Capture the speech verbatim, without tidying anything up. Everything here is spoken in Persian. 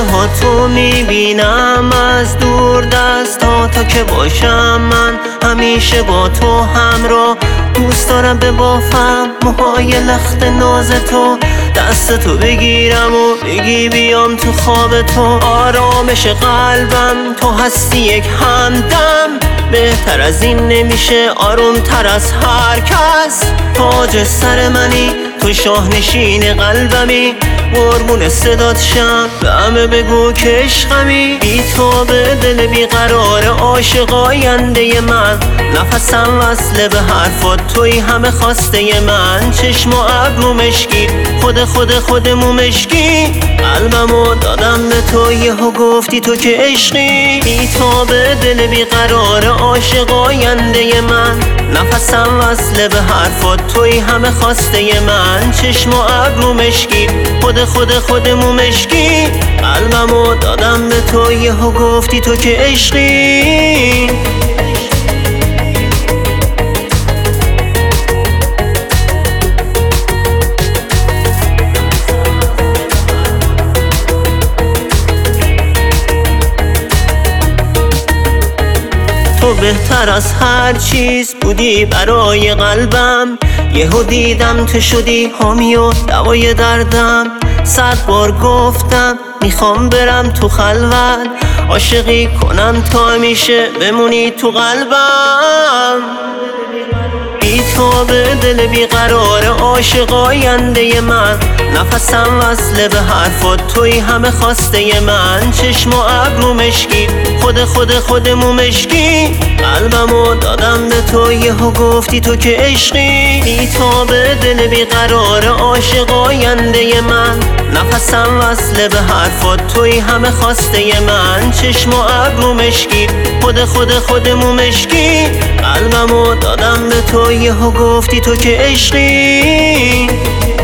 ها تو میبینم از دور دست ها تا که باشم من همیشه با تو همراه. دوست دارم به بافم موهای لخت ناز تو، دست تو بگیرم و بگی بیام تو خواب تو. آرامش قلبم تو هستی یک همدم، بهتر از این نمیشه آروم تر از هر کس. تاج سر منی تو شاهنشین قلبمی، قربون صدات شم به همه بگو که عشقمی. بی تو به دل بیقرار عاشق آینده من، نفسم وصله به حرفات توی همه خواسته من. چشم و ابرو مشکی خود خود خودمو مشکی، قلبمو دادم به تو یهو گفتی تو که عشقی. بی تو به دل بیقرار عاشق آینده من، نفسم وصله به حرفات توی همه خواسته من. چشم و ابرو مشکی خود خود خودمو مشکی، قلبمو دادم به تو یهو گفتی تو که عشقی. تو بهتر از هر چیز بودی برای قلبم، یهو دیدم تو شدی حامی و دوای دردم. صد بار گفتم میخوام برم تو خلوت، عاشقی کنم تا همیشه بمونی تو قلبم. بی تو به دل بیقرار عاشق آینده من، نفسم وصله به حرفات توی همه خواسته من. چشم و ابرو مشکی خود خود خودمو مشکی، قلبمو دادم به تو یهو گفتی تو که عشقی. بی تو به دل بیقرار عاشق آینده من، نفسم وصله به حرفات توی همه خواسته من. چشم و ابرو مشکی خود خود خودمو مشکی، قلبمو دادم به تو یهو گفتی تو که عشقی.